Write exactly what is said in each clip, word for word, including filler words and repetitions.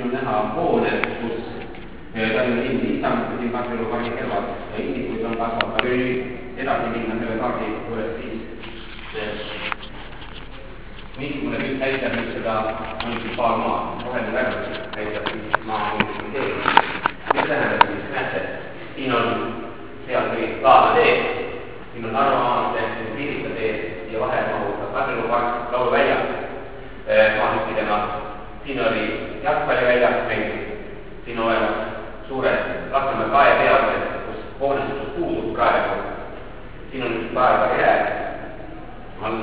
siin on näha hoone, kus Tallinna linn niisama siin Kadrioru pargi kõrval indikuid on kasvanud. Kui edasi minna selle kaardi juures, siis niisugune pilt näitab nüüd seda munitsipaalmaa. Roheline värv näitab siis maa munitsipaliseerimist. Mis tähendab siis, näete, siin on seal või Laana tee, siin on Narva maantee, siin on Pirita tee ja vahel mahub Kadrioru park, lauluväljak maatükkidena. Siin oli jalgpalliväljak meil, siin on olemas suured Lasnamäe kaepealsed, kus hoonestus puudub praegu. Siin on üks kaebarjääd all.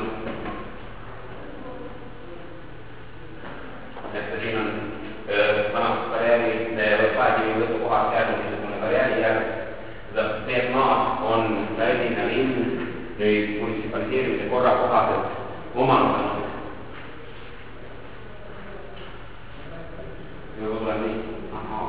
Et siin on vanast karjääri või kaekivi võtukohast jäänud niisugune karjääri jääd. See maa on Tallinna linn nüüd munitsipaliseerimise korra kohaselt omandanud. Nagu tuleb nii. Aha.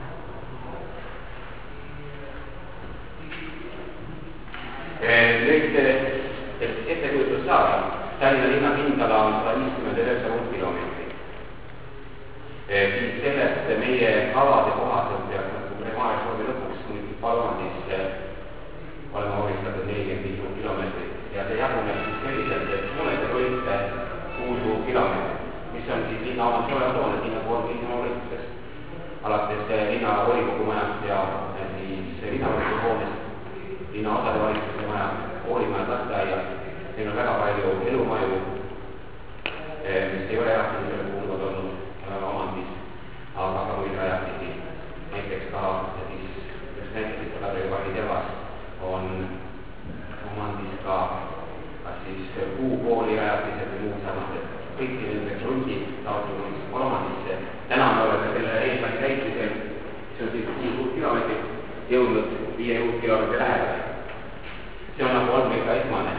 Nüüd, et ettekujutus saada, Tallinna linna pindala on sada viiskümmend üheksa ruutkilomeetrit. Siis sellest meie kavade kohaselt peaks maareformi lõpuks munitsipaalomandis olema horistatud nelikümmend viis ruutkilomeetrit ja see jaguneb siis selliselt, et Hoonete Rõitte kuus ruutkilomeetrit, mis on siis linna omand soojatooned, linna pool linna horistustes. Alates linna volikogu majast ja siis linnavolikogu hoonest, linna osade valitsuse maja, koolimajad, lasteaiad. Meil on väga palju elumaju, mis ei ole erastamisele kuuluvad olnud omandis, aga ka muid rajatisi. Näiteks ka, siis, üks näiteks ka Kadrioru pargi tervas on omandis ka kas siis puukooli rajatised või muud samased. Kõik nendeks rundid taotlunud omandisse. Täna me oleme selle eesmärgi täitmisel, see on siis viis ruutkilomeetrit, jõudnud viie ruutkilomeetri lähedale. See on nagu olnud meil ka esmane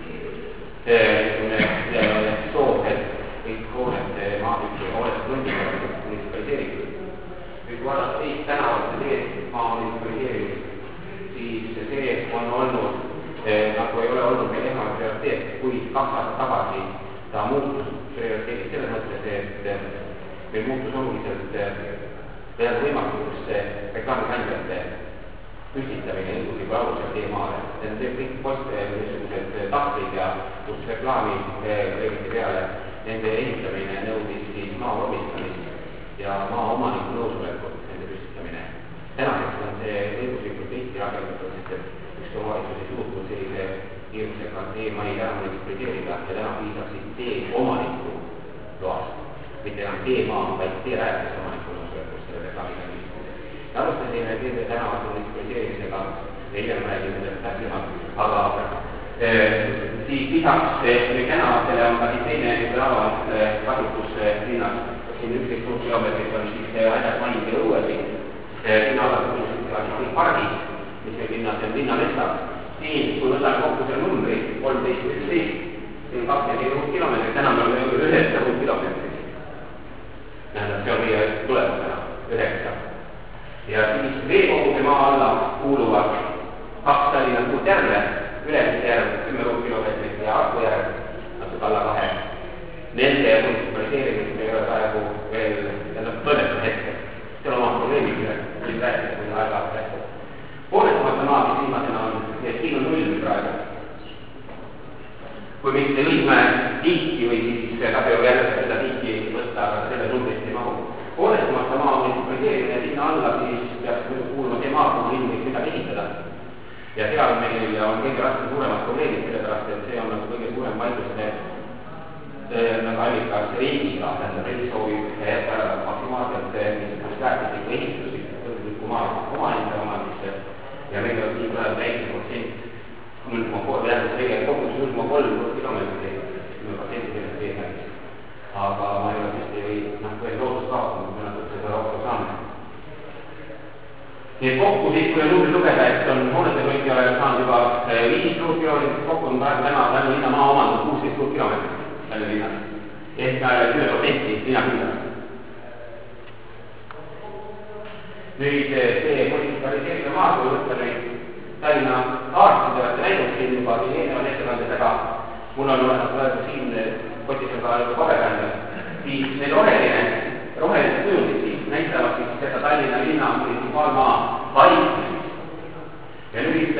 soov, et kõik hoonete maatükki hoonete rundid on munitsipaliseeritud. Nüüd kui vaadata teist tänavate teed maa munitsipaliseerimist, siis see on olnud, nagu ei ole olnud meil esmane prioriteet, kuid kaks aastat tagasi ta muutus prioriteedis selles mõttes, et meil muutus oluliselt veel võimatuks reklaamikandjate püstitamine õigusliku alusel teemaale. See on kõik poste niisugused tahvlid ja kus reklaami reeglite peale nende ehitamine nõudis siis maa vormistamist ja maa omaniku nõusolekut nende püstitamine. Tänaseks on see õiguslikult Eesti rakendatud, sest et üks omavalitsus ei suutnud sellise hirmsega teemaid ära munitsipaliseerida ja täna piisab siis tee omaniku loast, mitte enam teemaa, vaid tee rääkis omaniku nõusolekust selle reklaamiga püstitamiseks. Alustasime teede tänavate munitsipaliseerimisega ja hiljem räägime sellest täpsemalt, aga eh, siis lisaks eh, tänavatele on ka siis teine tänavat eh, kasutus eh, linnas. Siin üksteist ruutkilomeetrit on siis eh, asjad maid ja õuesid. Eh, linna kasutused ka siis kõik pargid, mis meil linnas on linnametsad. Siin, kui võtame kokku selle numbri, kolmteist üksteist, siin kakskümmend ruutkilomeetrit, täna me oleme jõudnud üheksa ruutkilomeetrit. Tähendab, see on meie tulemusena, üheksa. Ja siis veekogude maa alla kuuluvad kaks Tallinna suurt järve, Ülemiste järv, kümme ruutkilomeetrit ja Arku järv, natuke alla kahe. Nende munitsipaliseerimist ei ole praegu veel toimetud hetkel. See on oma probleemid, millest rääkida, kui aega rääkida. Hoonestamata maa, mis viimasena on, siin on null praegu. Kui mitte Õismäe tiiki või siis Kadrioru järve seda tiiki võtta, aga selle numbrist ei mahu. Hoonestamata maa munitsipaliseerimine sinna alla siis peaks kuulma see maa, kuhu linn võiks midagi ehitada. Ja seal meil on kõige raskem suuremad probleemid, sellepärast et see on nagu kõige suurem vaidluste nagu allikas riigiga, tähendab riik soovib jätta maksimaalselt niisugust väärtuslikku ehituslikku maa omaenda omandisse ja meil on siin praegu väike protsent null koma kolm, tähendab tegelikult kogus null koma kolm kilomeetrit kümme protsenti sellest eesmärgist. Aga ma ei ole vist ei või veel loodust kaotanud, kui nad seda rohkem saanud. Nii et kokku siis, kui on numbri lugeda, et on Hoonete Rõitte oleme saanud juba viis ruutkilomeetrit, kokku on praegu täna Tallinna linna maa omandud kuusteist ruutkilomeetrit Tallinna linnas. Ehk kümme protsenti linna küljast. Nüüd see munitsipaliseerimise maa, kui võtta nüüd Tallinna kaart, mida olete näinud siin juba siin eelnevad ettekandedega, mul on olemas praegu siin kotis on ka paberkandjal, siis see roheline, rohelised kujundid siin, näitavad siis seda Tallinna linna munitsipaalmaa paiknemist. Ja nüüd,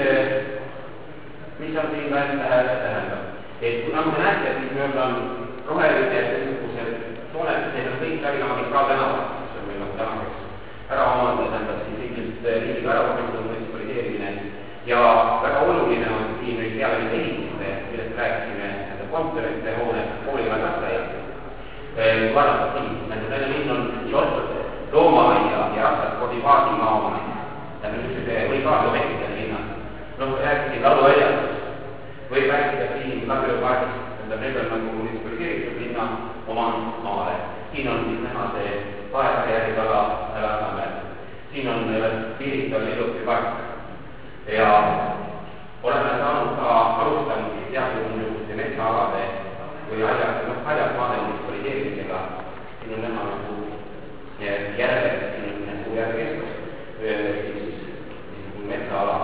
mis on siin ka enda tähendab? Et nagu te näete, siis meil on rohelised niisugused sooned, need on kõik läbi magistraaltänavad, mis on meil on tänaseks ära omandada, tähendab siis ilmselt riigiga ära omandada munitsipaliseerimine. Ja väga oluline on siin nüüd peale nüüd ehitiste, millest rääkisime, nende kontorite hooned, kooliga lasteaiad. Kui vaadata siin, nende Tallinna linn on nii loomaaia ja rastasspordi baasi maaomanik. Tähendab niisuguse või ka Lometikene linnas. Noh, rääkisin lauluväljadest. Võib rääkida siin Kadrioru pargist, tähendab need on nagu munitsipaliseeritud linna omand maale. Siin on siis näha see Paerajärgi tala älasamel. Siin on piirital Illupi park. Ja oleme saanud ka alustanud teatud niisuguste metsaalade või haljasmaade munitsipaliseerimisega. Siin on näha nagu järve, siin on nagu järvekeskus, siis metsaala.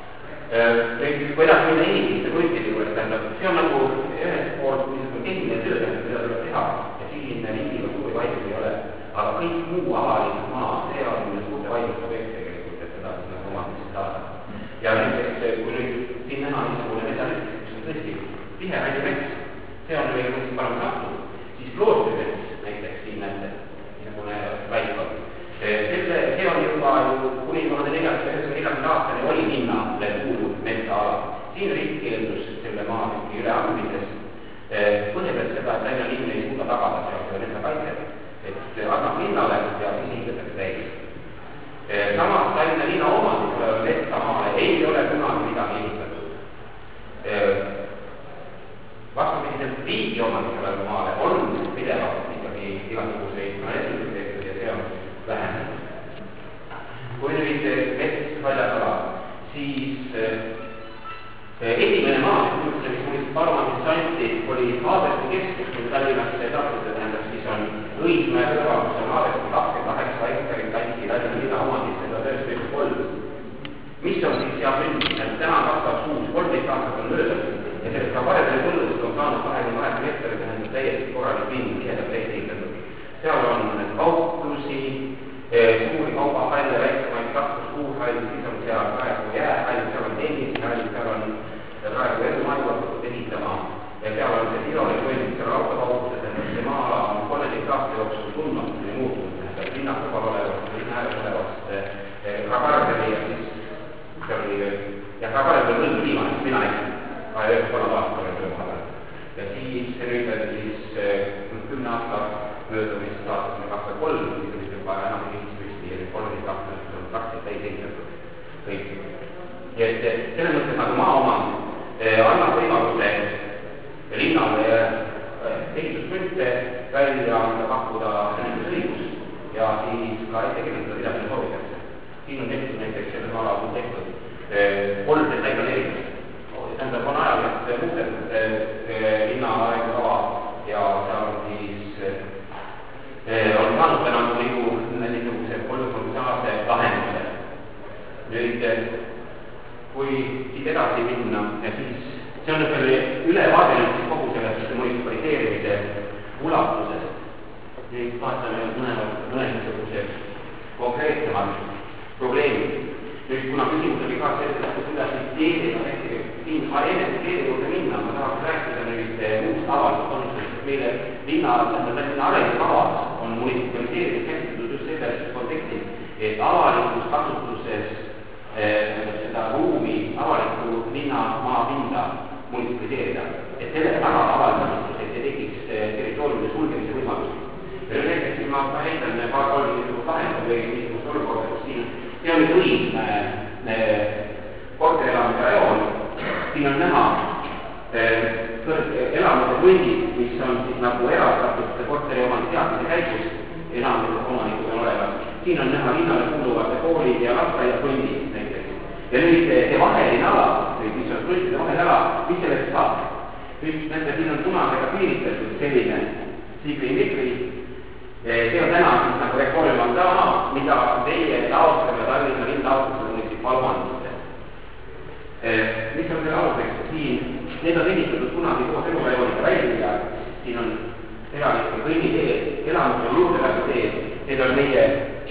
Kui edasi minna inimeste kunstide juures, tähendab, see on nagu ühest poolt niisugune tehniline töö, mida tuleb teha ja siin riigiga suuri vaidlusi ei ole, aga kõik muu avalik maa, see on suurte vaidluste objekt tegelikult, et seda siis nagu omandisse saada. Ja näiteks, kui nüüd siin näha niisugune metsanett, mis on tõesti tihe väljamets, see on veel mõnest parem saanud, siis kloostrimets näiteks siin näete, niisugune väikord. Selle, see on juba ju kuni tuhande neljasaja üheksakümne aastani oli linnale kuuluv metsaala. Siin riik keeldus selle maatüki üleandmisest, põhjendades seda, et Tallinna linn ei suuda tagada seal seda metsakaitset, et annab linnale ja siis hingetakse täis. Samas Tallinna linna omandikule metsamaale ei ole kunagi midagi ehitatud. Vastupidiselt riigi omandikule maale on pidevalt ikkagi igasuguseid planeeritud tehtud ja see on vähenenud. Kui nüüd mets väljasala, siis esimene maatükk, mis munitsipaalomandisse anti, oli Haabersti keskus, kui Tallinnasse tahtute, tähendab, siis on Õismäe kõrval, kus on Haabersti kakskümmend kaheksa hektarit anti Tallinna linna omandisse tuhat üheksasada kolm. Mis on siis seal sündinud? Täna on kaks tuhat kuus, kolmteist aastat on möödas ja sellest ka varemini põlludest on saanud kahekümne kaheksa hektarit, tähendab täiesti korralik linn, tihedalt ehitatud. Seal on kauplusi, suuri kaubahalle, väiksemaid kakkuskuuhall, siis on seal praegu jäähall, seal on tennishall, seal on praegu edumaju hakkatud ehitama ja seal on see Tiroli kõnd, seal on autokauplused, tähendab see maa-ala on kolmeteist aasta jooksul tundmatult ja muutunud, tähendab linnas kõrval olevast, linna ääres olevast Kragardeli ja siis seal oli ja Kragardeli on õnd viimane, mis mina nägin, kahe üheksakümne aastal oli töö vahel. Ja siis nüüd on siis kümne aasta möödumist aastasime kaks tuhat kolm, siis oli juba enam ehitis püsti ja kolmeteist aastasest on praktiliselt täis ehitatud kõik. Ja et selles mõttes nagu maaomand annab võimaluse linnale ehitusmünte välja anda, pakkuda õigus ja siis ka ette kirjutada, mida meil soovitakse. Siin on tehtud näiteks selles maal on tehtud kolm detailplaneerimist. Tähendab, on ajaliselt muudetud linna arengukava ja seal on siis on saanud täna nagu niisuguse kolmefunktsionaalse lahenduse. Nüüd, kui siit edasi minna, siis see on veel ülevaadeline kogu sellest munitsipaliseerimise ulatusest. Nüüd vaatame mõne niisugused konkreetsemad probleemid. Nüüd, kuna küsimus oli ka sellest, kuidas nüüd teedega, siin enne teede juurde minna, ma tahaks rääkida nüüd muust avalikult komisjonist, et meile linna, linna arengukavas on munitsipaliseerimist käsitletud just selles kontekstis, et avalikus kasutuses seda ruumi, avalikku linna maapinda munitsipaliseerida, et sellega tagada avalik kasutus, et ei tekiks territooriumide sulgemise võimalusi. Näiteks siin ma heitan paar kolm niisugust lahendab või niisugust olukorda, kus siin see on nüüd Õismäe korterelamise rajoon. Siin on näha elamuse kõndid, mis on siis nagu erastatud korteri omandi seadmise käigus, enamuse omanikud on olemas. Siin on näha linnale kuuluvate koolid ja lasteaia kõndid näiteks. Ja nüüd see vaheline ala, mis on kõndide vaheline ala, mis sellest saab? Nüüd nende siin on punasega piiritatud selline sigli-mikli. See on täna siis nagu reformimaan sama, mida teie taotleme Tallinna linn taotlusel munitsipaalomandisse. Mis on selle aluseks? Siin, need on ehitatud kunagi koos elurajoonide välja, siin on elanike kõnniteed, elamuse juurdepääsuteed, need on meie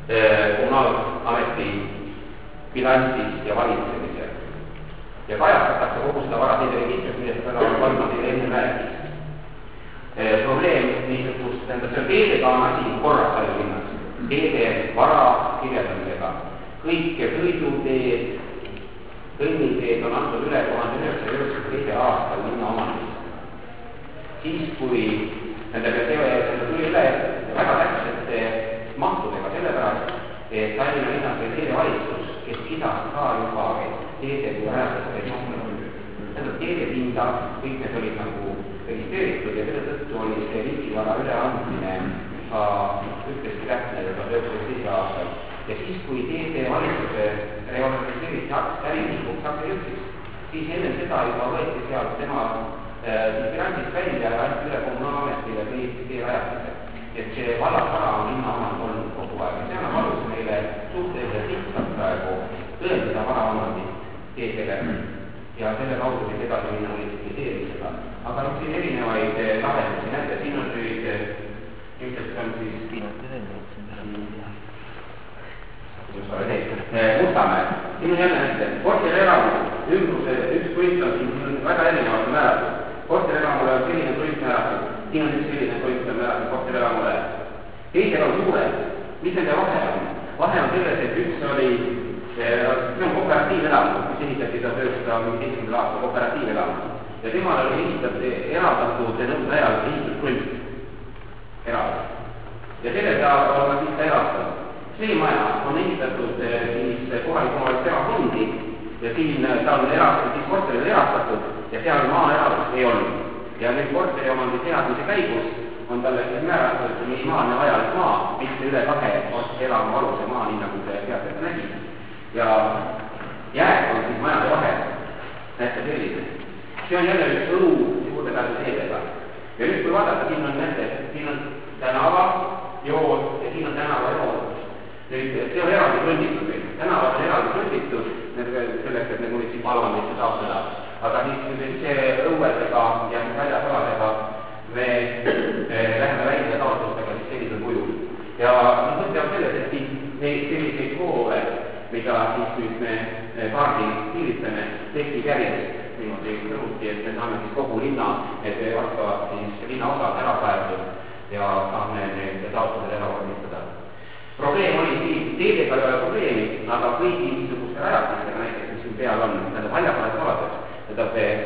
kommunaalameti bilansis ja valitsemisel. Ja kajastatakse kogu seda varateede registrit, millest täna Valma teile enne rääkis. Probleem niisugust, tähendab, see on teedega on asi korras Tallinnas. Teede vara kirjeldamisega. Kõik sõiduteed, kõnniteed on antud üle tuhande üheksasaja üheksakümne teisel aastal linna omandis. Siis, kui nendega see tuli üle väga täpsete mahtudega sellepärast, et Tallinna linnas või teedevalitsus, kes pidas ka juba teede kui rajastatud tähendab teedepinda, kõik need olid nagu registreeritud ja selle tõttu oli see riigivara üleandmine ka ühtlasti täpne juba tuhande üheksasaja üheksakümne teisel aastal. Ja siis, kui teedevalitsuse reorganiseeriti äriühinguks aktsiajõutis, siis enne seda juba võeti seal tema bilansist välja ja anti üle kommunaalametile kõik teerajatise. Et see vallasvara on linna omand olnud kogu aeg ja see annab alus meile suhteliselt lihtsalt praegu tõendada varaomandi teedele ja selle kaudu siis edasi minna municipaliseerimisega. Aga nüüd siin erinevaid lahendusi näete, siin on nüüd ilmselt on siis Mustamäe. Siin on jälle näite, korterelamu ümbruse üks tunt on siin väga erinevalt määratud. Korterelamule on selline tunt määratud, siin on üks selline tunt määratud korterelamule. Teisel on suured, mis nende vahe on? Vahe on selles, et üks oli, see on kooperatiivelamu, mis ehitati tuhande üheksasaja viieteistkümnendal aastal kooperatiivelamu. Ja temal oli ehitatud eraldatud nõude ajal ehituskunst eraldatud. Ja selle ta on siis ka eraldatud. See maja on ehitatud siis kohaliku omavalitsuse erafondi ja siin ta on erastatud, siis korterile erastatud ja seal maa eraldust ei olnud. Ja nüüd korteri omandi seadmise käigus on talle siis määratud minimaalne vajalik maa, mitte üle kahe elamu aluse maa, nii nagu see seadus nägi. Ja jääk on siis majade vahel, näete selline. See on jälle üks õlu juurdepääsu teedega. Ja nüüd kui vaadata, siin on näete, siin on tänava joon ja siin on tänava joon. Nüüd, see on eraldi krunditud või. Tänavad on eraldi krunditud selleks, et need munitsipaalvandisse taastada. Aga siis see õuedega ja väljasaladega me läheme välja taotlustega siis sellisel kujul. Ja mõte on selles, et siis selliseid koole, mida siis nüüd me kaardil piiritame, tekib järjest niimoodi kõruti, et me saame siis kogu linna, et vastavad siis linna osad ära kaetud ja saame need taotlused ära vormistada. Probleem oli siin, teedega ei ole probleemi, aga kõigi niisuguste rajatistega näiteks, mis siin peal on, nende valjakalad saladeks, seda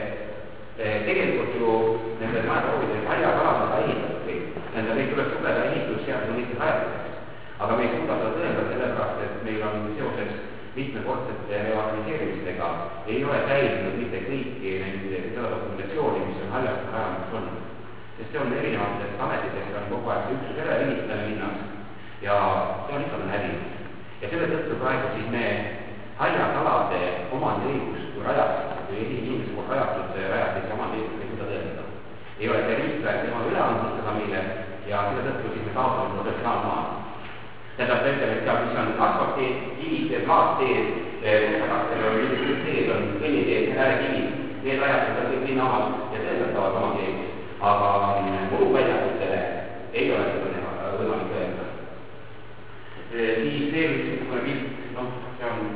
tegelikult ju nende majapoovidel valjakalad on ka ehitatud, nende neid tuleks lugeda ehitusseaduse mõistes rajatisteks. Aga me ei suuda seda tõendada sellepärast, et meil on seoses mitmekordsete reorganiseerimistega ei ole säilinud mitte kõiki seda dokumentatsiooni, mis on haljast rajamiseks olnud. Sest see on erinevatest ametitest on kogu aeg see üksus ära ehitanud linnas. Ja see on ikka hävinud. Ja selle tõttu praegu siis me haljasalade omandiõigus kui rajatist või inimese poolt rajatud rajatist ja omandiõigus ei suuda tõendada. Ei ole see riik praegu tema üle andnud seda meile ja selle tõttu siis me taotame professionaalmaad. Tähendab, ta ütleb, et seal, mis on asfaltteed, kiviteed, maadteed, kusakastel on mingisugused teed, on kõnniteed, äärekivid, need rajatakse kõik linna omad ja tõendatavad omandiõigus. Aga kuluväljakutele ei ole seda võimalik tõendada. Siis veel üks niisugune pilt, noh, see on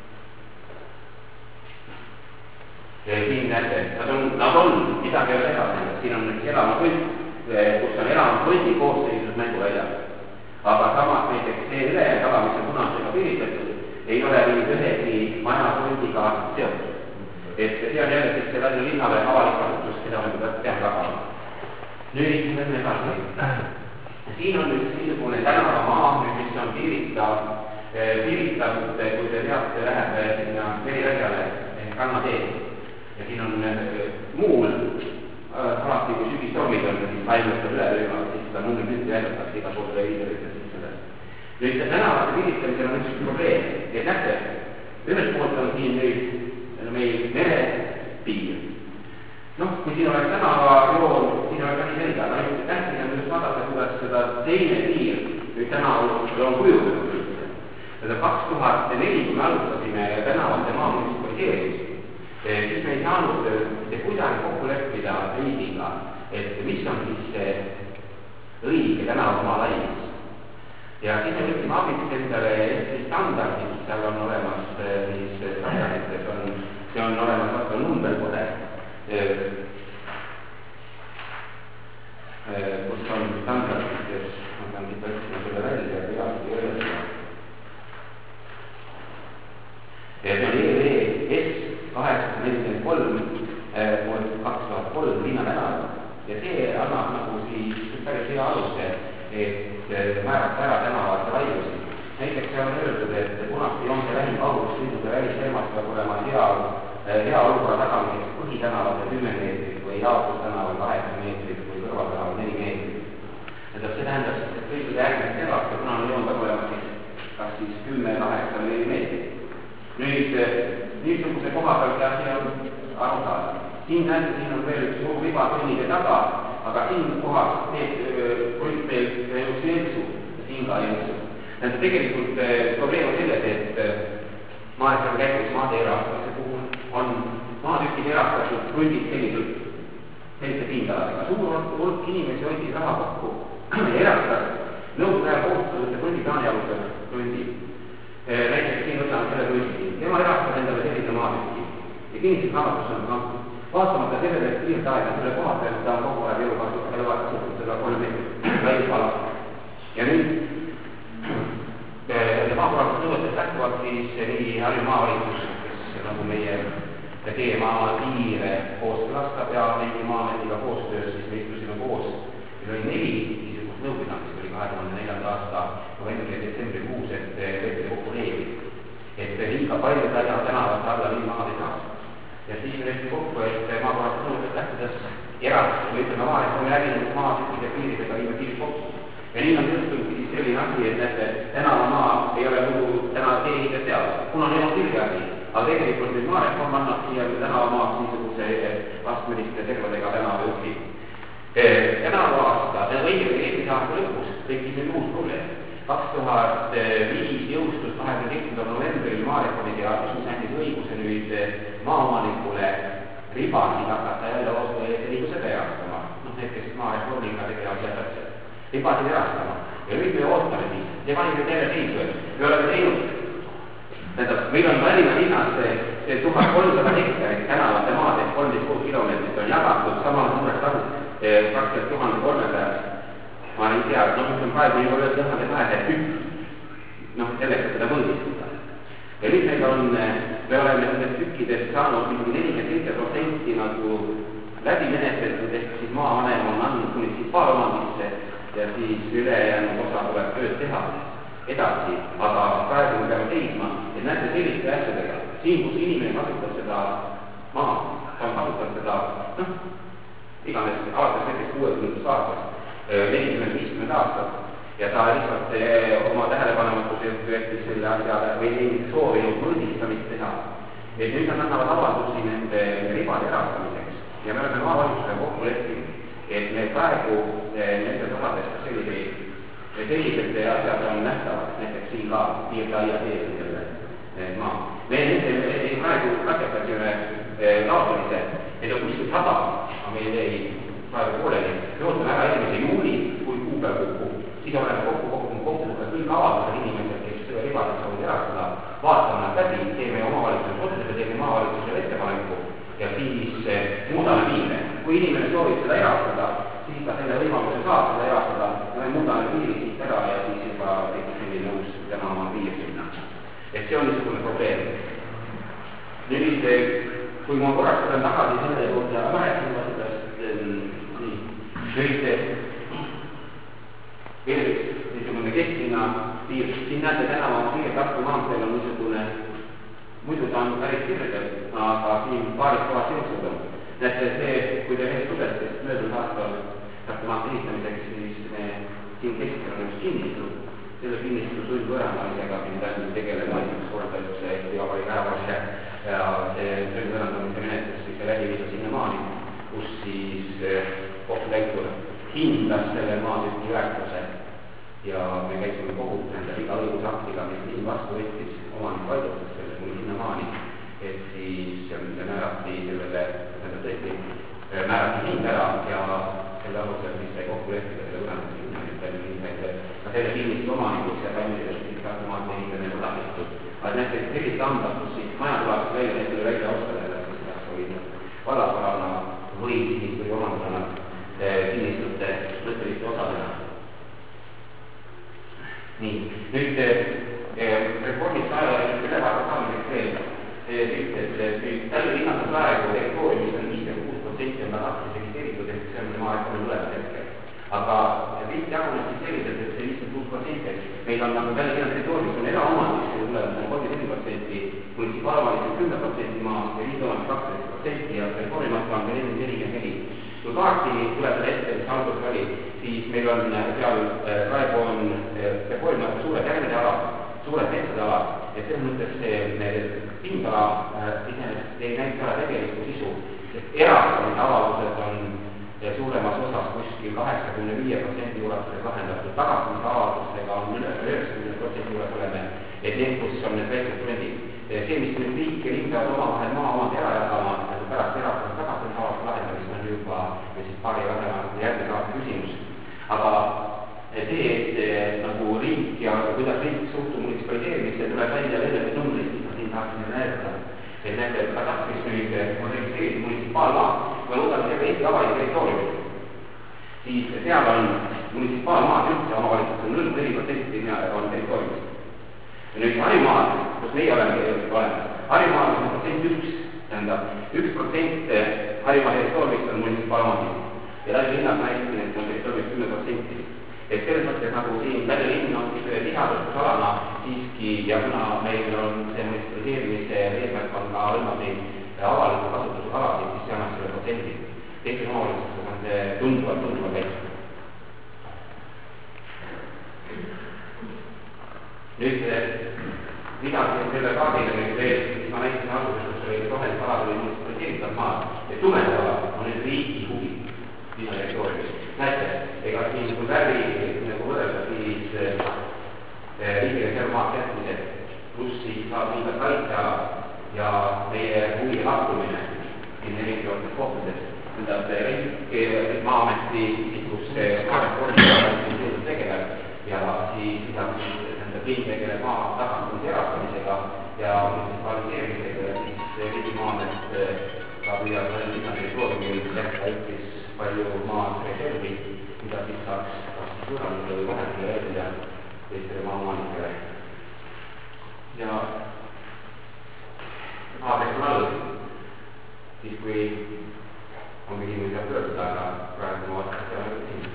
siin näete, nad on, nad on midagi ei ole edasi, siin on üks elamapunt, kus on elamapundi koosseisus mänguväljad. Aga samas näiteks see ülekala, mis on punasega piiritletud, ei ole nüüd ühegi majapundiga seotud. Et see on jälle siis selle linnale avalik kasutus, keda me peame tagama. Nüüd lähme edasi. Siin on üks niisugune tänavamaa, mis on piiritav, piiritatud, kui te teate, läheb sinna veriväljale kannateed. Ja siin on muul, alati kui sügistormid on, siis taimestab üle löövad, siis seda muuli pünti väljatakse iga pool televiisorite siis sellest. Nüüd tänavate piiritamisel on üks probleem, et nähte, ühest poolt on siin nüüd meil merepiir. Noh, kui siin oleks tänava joon, siin oleks nii selge, aga nüüd tähtis on just vaadata, kuidas seda teine piir nüüd tänaval on kujunenud üldse. Seda kaks tuhat neli, kui me alustasime tänavate maa munitsipaliseerimist, siis me ei saanud mitte kuidagi kokku leppida riigiga, et mis on siis see õige tänavamaa laius. ja siis me võtsime abiks endale Eesti standardid, seal on olemas siis standardites on, see on olemas vastu number kohe, kus on standardites, ma pean siit võtsima selle välja, peagi öelda. Ja see on E V S kaheksasada nelikümmend kolm kaks tuhat kolm linna tänav ja see annab nagu siis päris hea aluse, et määrata ära tänavate laiusi. Näiteks see on öeldud, et punaste joonte vähim kaugusliidude välisteemast peab olema hea, hea olukorra tagamiseks põhitänavate kümme meetrit või jaotustänaval kaheksa meetrit või kõrvaltänaval neli meetrit. See tähendab, et kõigile järgmist elast ja punane joon peab olema siis kas siis kümme, kaheksa või neli meetrit. Nüüd, niisuguse koha pealt asi on aru saada. Siin näete, siin on veel üks suur riba kõnnide taga, aga siin kohas teeb ründ veel üks jõnsu ja siin ka jõnsu. Tegelikult probleem on selles, et maarekade käigus maade erastamise puhul on maatükid erastatud ründid selliselt, sellise pindaladega. Suur hulk inimesi hoidis raha kokku ja erastas nõukogude ajal kohustused ründiplaani alusel ründi. Näiteks siin võtame selle ründi. Tema erastas endale sellise maatüki ja kinnises raamatus on kantud. Vaatamata sellele, et kiirte aega selle koha peal ta on kogu aeg jõukasutusega seda kolm meetrit välispala. Ja nüüd maakorralduse nõuetes lähtuvalt siis nii Harju maavalitsus, kes nagu meie teemaa piire kooskõlastab ja meie maametiga koostöös, siis me istusime koos. Meil oli neli niisugust nõupidamist, oli kahe tuhande neljanda aasta novembri ja detsembri kuus, et võeti kokku reeglid, et liiga palju tänavate alla linna maad ei saaks. Ja siis me võeti kokku, et maakorralduse nõuetes lähtudes erastus või ütleme maareformi läbinud maatükkide piiridega viime piirid kokku. Ja nii on juhtunudki siis selline asi, et näete, tänavamaa ei ole muidu täna teehide seadus, kuna neil on kirge asi, aga tegelikult nüüd maareform annab siia tänavamaaks niisuguse astmeliste servadega tänavajuhti. Tänava-aasta, õigemini eelmise aasta lõpus tekkis nüüd uus probleem. kaks tuhat viis jõustus kahekümne seitsmendal novembril maareformi seadus, mis andis õiguse nüüd maaomanikule ribasid hakata jälle õigusega erastama. Noh, need, kes maareformiga tegelevad jätatakse. Ribasid erastama. Ja nüüd me ootame siis. Ja panime teile seisu, et me oleme teinud. Tähendab, meil on Tallinna linnas see tuhat kolmsada hektarit tänavate maad, et kolmteist kuus kilomeetrit on jagatud samal suureks tasud praktiliselt tuhande kolmesajast. Ma ei tea, noh, ütleme praegu juba veel tõhade kahesaja tükk. Noh, selleks, et seda mõõdistada. Ja nüüd meil on, me oleme nendest tükkidest saanud mingi nelikümmend seitse protsenti nagu läbi menetletud, ehk siis maavanem on andnud munitsipaalomandisse ja siis ülejäänud osa tuleb tööd teha edasi, aga praegu me peame seisma, et näete selliste asjadega. Siin, kus inimene kasutab seda maa, ta on kasutanud seda, noh, iganes alates näiteks kuuekümnendast aastast, nelikümmend viiskümmend aastat ja ta lihtsalt oma tähelepanematuse võttis selle asja või ei soovinud mõõdistamist teha. Et nüüd nad annavad avaldusi nende ribade erastamiseks ja me oleme maavalitsusega kokku leppinud, et me praegu nendes osadest selliseid sellised asjad on nähtavad, näiteks siin ka piirdaia sees selle maa. Me nende praegu raketasime laotamise, need on kuskil sada, aga meil ei praegu pooleli. Me ootame ära esimese juuli, kui kuupäev kukku. Siis oleme kokku kokku kokkuga kõik avaldused inimesed, kes ribadest saavad erastada, vaatame nad läbi, teeme omavalitsusele otsusele, teeme maavalitsusele ettepaneku ja siis muudame piire. Kui inimene soovib seda erastada, siis ta selle võimaluse saab seda erastada ja me muudame piiri siit ära ja siis juba tekkis selline uus tänamaa piir sinna. Et see on niisugune probleem. Nüüd, kui ma korraks olen tagasi selle juurde ja rääkima sellest, nii, nüüd veel üks niisugune kesklinna piir, siin näete tänava piir Tartu maanteel on niisugune, muidu ta on päris kirgel, aga siin paaris kohas jõuksud on. Näete, see, kui te ühest tudestest möödunud aastal Tartu maantee ehitamiseks, siis me siin keskel on üks kinnistu, selle kinnistu sundvõõrandamisega pidi tegelema esimest korda üks Eesti Vabariigi äravalge ja see sundvõõrandamise menetlus siis läbi viida sinna maani, kus siis kohtutäitur hindas selle maatüki väärtuse ja me käisime kohut nende iga õigusaktiga, mis nii vastu võttis omanik vaidlustas selle kuni sinna maani, et siis määrati sellele, tähendab tõesti, määrati hind ära ja selle alusel siis sai kokku leppida selle võõrandamise hinna, et palju hindaid. Ka selle kinnistu omanikuks ja valmides automaatne ehitamine pole tehtud. Aga näiteks sellised andmed, kus siis maja tuleb välja, need tuli välja ostadele, siis kas olid vallasvarana või siis või omandana kinnistute mõtteliste osadena. Nii, nüüd reformist ülevaate saamiseks veel ütles, et Tallinna linnas on praegu territooriumis on viiskümmend kuus protsenti on katris registreeritud, ehk see on see maareformi tulevad hetkel. Aga pilt jagunes siis selliselt, et see viiskümmend kuus protsenti meil on nagu Tallinna linna territooriumis on eraomandis, see tulevad on kolmkümmend neli protsenti, munitsipaalomandis kümme protsenti maast ja liidoomandis kaksteist protsenti ja reformimata on veel nelikümmend neli. Kui kaarti tuleb selle ette, mis alguses oli, siis meil on seal praegu on reformimata suured järgmine alad, suured metsade alad ja selles mõttes see pindala iseenesest ei näita ära tegelikku sisu, sest erastamise avaldused on suuremas osas kuskil kaheksakümne viie protsendi ulatuses lahendatud, tagastamise avaldustega on üheksakümne protsendi juures oleme, et need, kus on need väiksed trendid. See, mis nüüd riik ja linn peavad omavahel maa omad ära jagama, pärast erastamise tagastamise avalduse lahendamist on juba siis paari vähema järgmise aasta küsimus. Aga see, et nagu riik ja kuidas riik suhtub munitsipaliseerimisse, tuleb välja lennetud numbrid, mis ma siin tahaksin näidata. Et näete, et katastris nüüd on registreeritud munitsipaalmaa, kui me võtame selle Eesti avaliku territooriumi, siis seal on munitsipaalmaad üldse omavalitsus on null koma neli protsenti on territooriumist. Ja nüüd Harjumaal, kus meie oleme olemas, Harjumaal on protsent üks, tähendab üks protsent Harjumaa territooriumist on munitsipaalmaad ja Tallinna linnas näitin, et on territooriumist kümme protsenti. Et selles mõttes nagu siin Tallinna linn on tihaduskusalana siiski ja kuna meil on see munitsipaliseerimise eesmärk on ka hõlmab neid avaliku kasutusega alasid, siis see annab selle protsendi. Teistes omavalitsustes on see tunduvalt, tunduvalt väiksem. Nüüd, mida selle kaardile nüüd veel, mis ma näitasin alguses, kus oli rohelist alad oli munitsipaliseeritav maad, ja tumedad alad on nüüd riigi huvi linna territooriumis. Näete, ega siin kui värvi nagu võrrelda, siis riigi reservmaad kätmised, pluss siis saab liiga kaitseala ja meie huvi lahkumine siin erinevates kohtades, tähendab riik Maa-ameti isikus maareformi tegeleb ja siis lisaks riik tegeleb maa tagandamise erastamisega ja munitsipaliseerimisega, siis riigi Maa-amet ka püüab linna territooriumil jätta ikka palju maad reservi, mida siis saaks kas suurandada või vahendada välja teistele maa-omanikele. Ja aadeks on all, siis kui on küsimusi saab pöörduda, aga praegu ma vaatan, et see on siin.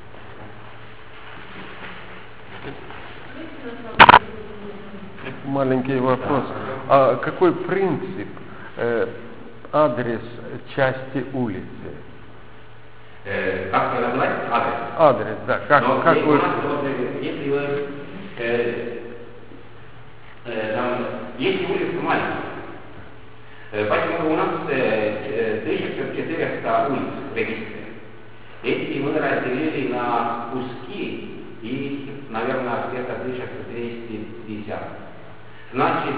Маленький вопрос. А какой принцип э, адрес части улицы? Э, как это называется? Адрес? Адрес, да. Как, Но как если, вы... вот, если вы... Э, э, там, если улица маленькая, э, поэтому у нас э, тысяча четыреста улиц в регистре. Эти мы разделили на куски и, наверное, где-то тысяча двести пятьдесят. Значит,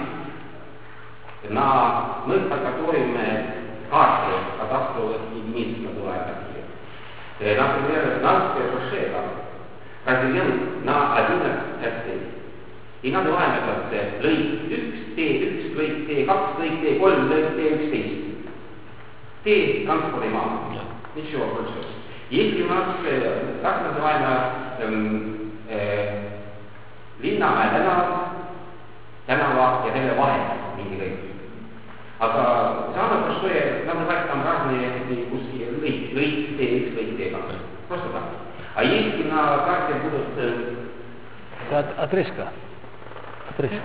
на мы подготовим карты кадастровых единиц, называемых. Например, Нарвское шоссе разделен на одиннадцать частей. И называем этот lõik üks, T üks, lõik T kaks, lõik T kolm, lõik T üksteist. T транспортима. Ничего больше. Если у нас так называемая э, Linnamäe tänav, tänava ja selle vahe mingi lõik. Aga saame шоссе называть там разные куски, lõik, lõik T üks, lõik T kaks. Просто так. А если на карте будут... Это отрезка. Отрезка.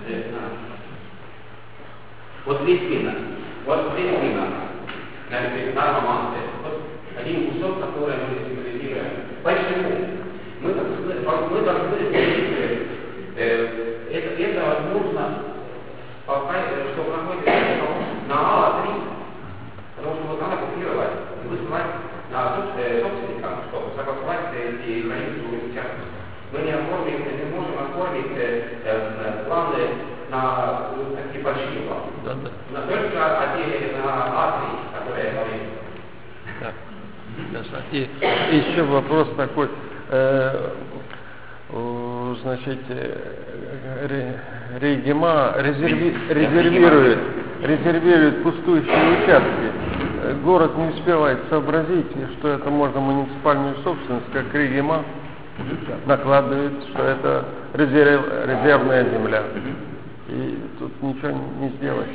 Вот здесь видно. Вот здесь видно. Значит, Нарва Манте. Вот один кусок, который мы символизируем. Почему? Мы должны э, э, это, это нужно, чтобы находиться на А три. Потому что вот надо копировать и высылать на собственникам, чтобы согласовать эти границы участки. Мы не оформим, не можем оформить э, планы на такие большие планы. Да, да. На только отделе на А три, которые я говорил. Так. И, и еще вопрос такой. Э, значит, э, ре- Рейгема резерви- резервирует, резервирует пустующие участки. Э, Город не успевает сообразить, что это можно муниципальную собственность, как Рейгема накладывает, что это резерв, резервная земля. И тут ничего не сделать.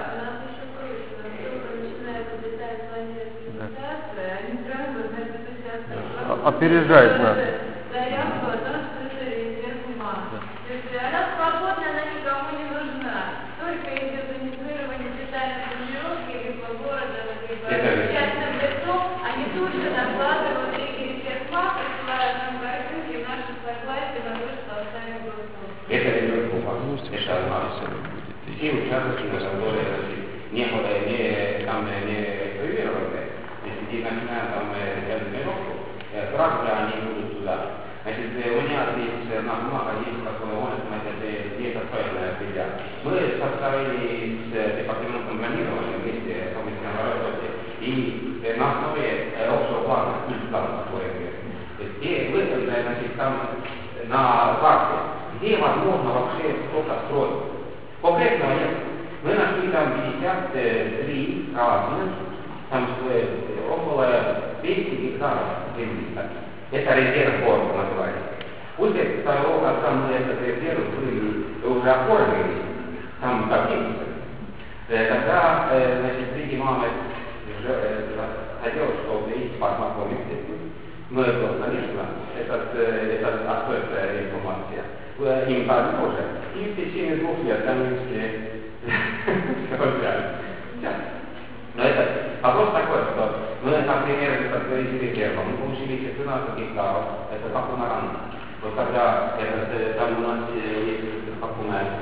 Да. Опережает нас. Заявку о том, что это резервума. То есть она свободна, она никому не нужна. Только из организирования детальной планировки либо города, либо частным лицом, они тут же накладывают эти резервума, присылают нам картинки наших согласий на то, что оставим группу. Это резервума. Это масса. Все участки, которые не, не, там, не регистрированы, если начинают там резервировку, сразу же они будут туда. Значит, у меня здесь на бумага есть такое, может быть, где-то правильная статья. Мы составили с департаментом планирования вместе с комиссией работы и на основе общего плана, плана, где мы, значит, там на карте, где возможно вообще что-то строить. Конкретного нет. Мы нашли там пятьдесят три квадратных, там около двухсот гектаров земли. Это резерв города называется. После того, как там этот резерв были уже оформлены, там дописано, тогда, значит, видимо, хотел, чтобы их познакомить. Мы, конечно, этот, этот открытая информация им тоже. И в течение двух лет они все взяли. Но это вопрос такой, что мы, например, из резерва, мы получили четырнадцать гектаров, это как у Марана. Вот когда это, там у нас есть как у нас,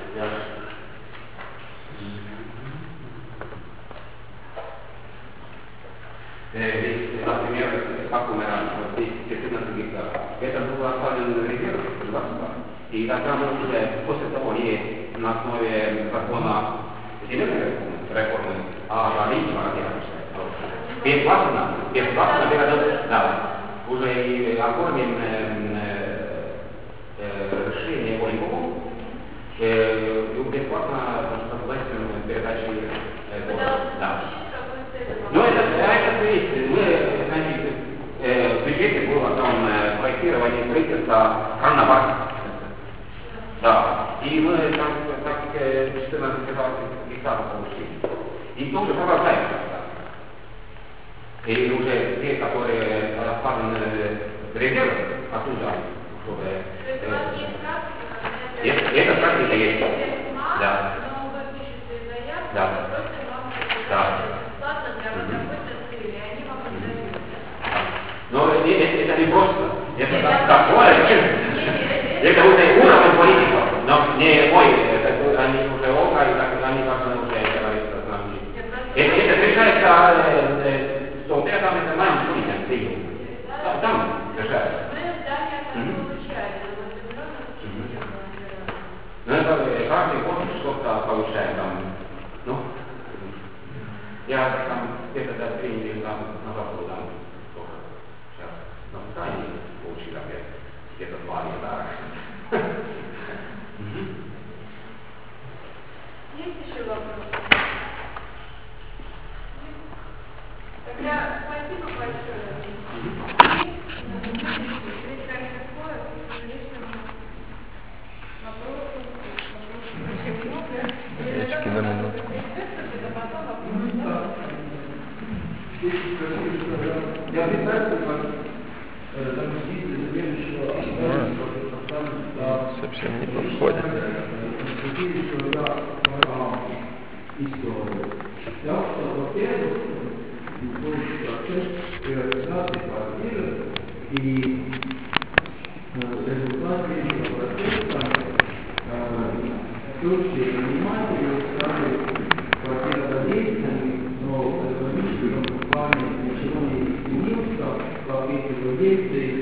здесь, например, как у Марана, вот здесь четырнадцать гектаров. Это было оставлено резерв государства. И тогда мы уже после того, и на основе закона земельной реформы, а видимо, бесплатно, бесплатно, да, уже и оформим решение по нему, бесплатно согласен передачи города. Да. Но это, это есть, мы, значит, в бюджете было там проектирование строительства хранобазы. Да, и мы там так четырнадцать гектаров получили. И тоже продолжаем. И уже те, которые расставлены в резерв, оттуда, чтобы... Это практика есть. Да. Да. Да. Но это, это не просто. Это такое. Это уже уровень политиков, но не мой, это они уже ока, и так, они как-то уже говорят с нами. Это, это решается, что я там это маем политикам, прием. Там решается. Ну это каждый год что-то повышает там. Ну, я там где-то до три недели там назад был там, сейчас на Украине получил опять где-то два гектара. Есть еще вопросы? Тогда спасибо большое. Речки на минутку. Я представляю, как заместитель следующего Совсем не подходит. Так что, во-первых, будет процесс приватизации квартиры и результат этого процесса все наниматели стали квартиродавельцами, но в экономическом плане ничего не изменился, как эти владельцы